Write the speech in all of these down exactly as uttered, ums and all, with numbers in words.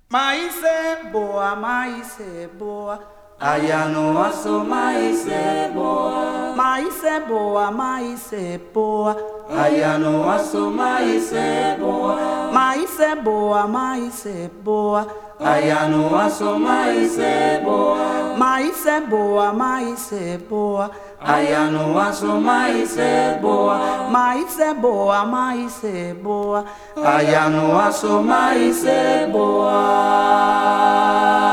Maíse boa, maíse boa. Ayano aso maíse boa. Maíse boa, maíse boa. Ayano aso maíse boa. Maíse boa, maíse boa. Ayano aso maíse boa. Maíse boa, maíse boa. Ayano aso maíse boa. Maíse boa, maíse boa. Ayano aso maíse boa.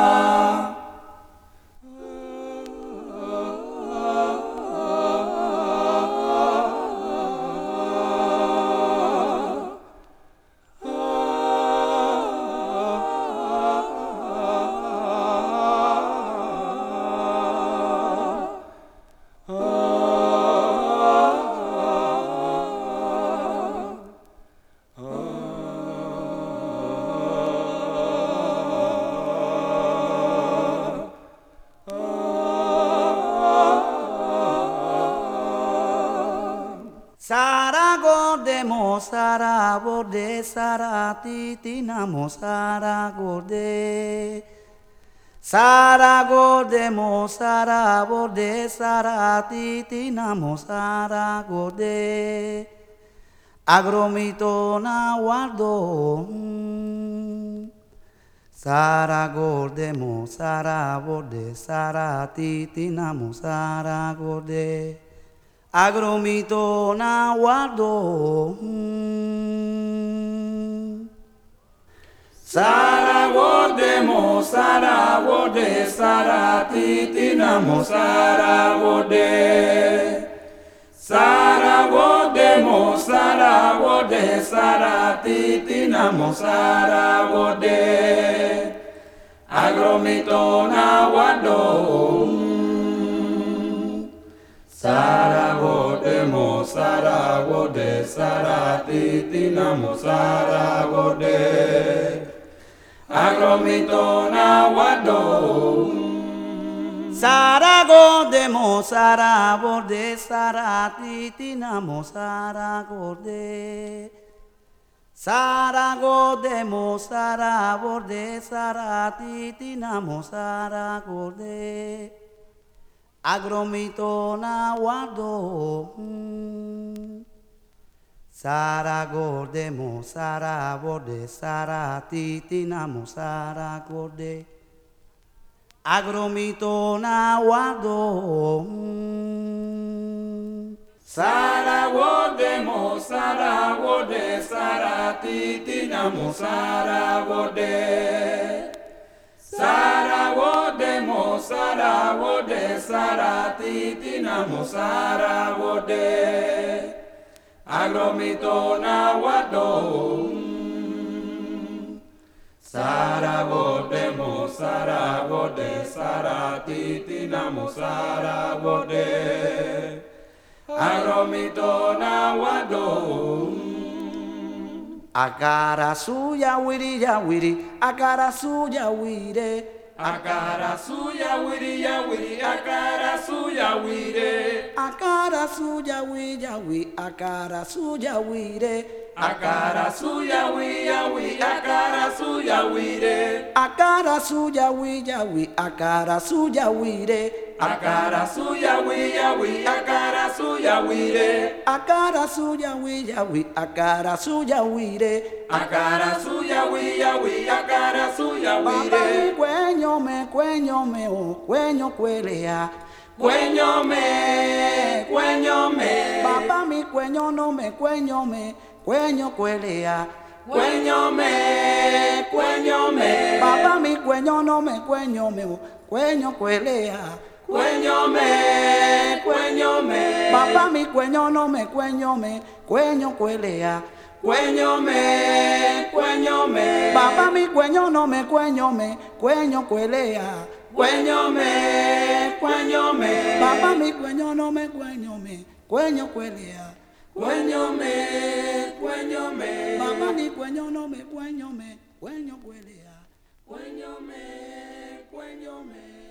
Saragode mo sarabode sarati tinamo saragode. Saragode mo sarabode sarati tinamo saragode. Agromito na guardo. Saragode mo sarabode sarati tinamo saragode. Agromito na guardo. Saragode mo saragode sarati tinamo saragode. Saragode mo saragode sarati tinamo saragode. Agromito na guardo. Saragode mo saragode sarati tinamo saragode. Agromito na guardo. Saragode mo sarabode sarati tinamo saragode. Saragode mo sarabode sarati tinamo saragode. Agromito na guardo. Saragode mo sarabode sarati tinamo saragode. Agromito na guardo. Saragode mo saragode sarati tinamo saragode. Saragode mo saragode sarati tinamo saragode. Agromito na guardo. Saragode mo saragode sarati tinamo saragode. Agromito na guardo. Akara suya wiri ya wiri, akara suya wire. Akara suya wiri ya wiri, akara suya wire. Akara suya wiri ya wiri, akara suya wire. Akara suya wiri ya wiri, akara suya wire. Akara suya wiri ya wiri, akara suya wire. Akara suya wiri ya wiri, akara suya wire. Akara suya wiri ya wiri, akara suya wire. Akara suya wiri ya wiri, akara suya wire. Cueño me, cueño me, oh, cueño cuelea. Cueño me, cueño me. Papá mi cueño no me, cueño me, cueño cuelea. Cueño me, cueño me. Papá mi cueño no me, cueño me, oh, cueño cuelea. Cueño me, cueño me. Papá mi cueño no me, cueño me, cueño cuelea. Cueño me, cueño me. Papá mi cueño no me, cueño me, cueño cuelea. Cueño me, cueño me. Papá mi cueño no me, cueño me, cueño cuelea. Cueño me, cueño me. Papá mi cueño no me, cueño me, cueño cuelea. Cueño me, cueño me.